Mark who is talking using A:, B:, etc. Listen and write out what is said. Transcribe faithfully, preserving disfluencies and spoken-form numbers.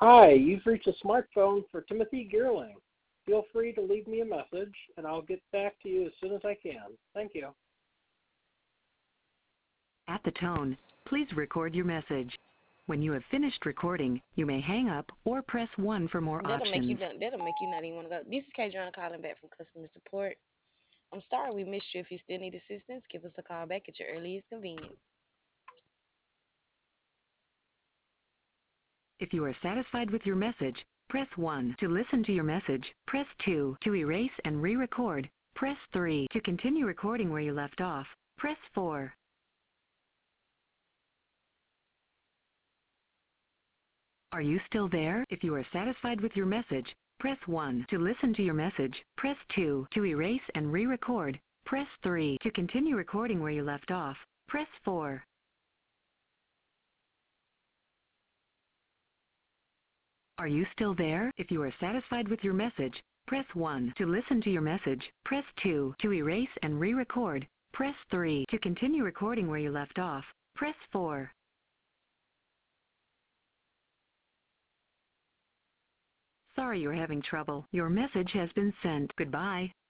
A: Hi, you've reached a smartphone for Timothy Geerling. Feel free to leave me a message, and I'll get back to you as soon as I can. Thank you.
B: At the tone, please record your message. When you have finished recording, you may hang up or press one for more
C: That'll make you
B: options.
C: not, that'll make you not even want to go. This is Kadriana calling back from customer support. I'm sorry we missed you. If you still need assistance, give us a call back at your earliest convenience.
B: If you are satisfied with your message, press one. To listen to your message, press two. To erase and re-record, press three. To continue recording where you left off, press four. Are you still there? If you are satisfied with your message, press one. To listen to your message, press two. To erase and re-record, press three. To continue recording where you left off, press four. Are you still there? If you are satisfied with your message, press one. To listen to your message, press two. To erase and re-record, press three. To continue recording where you left off, press four. Sorry you're having trouble. Your message has been sent. Goodbye.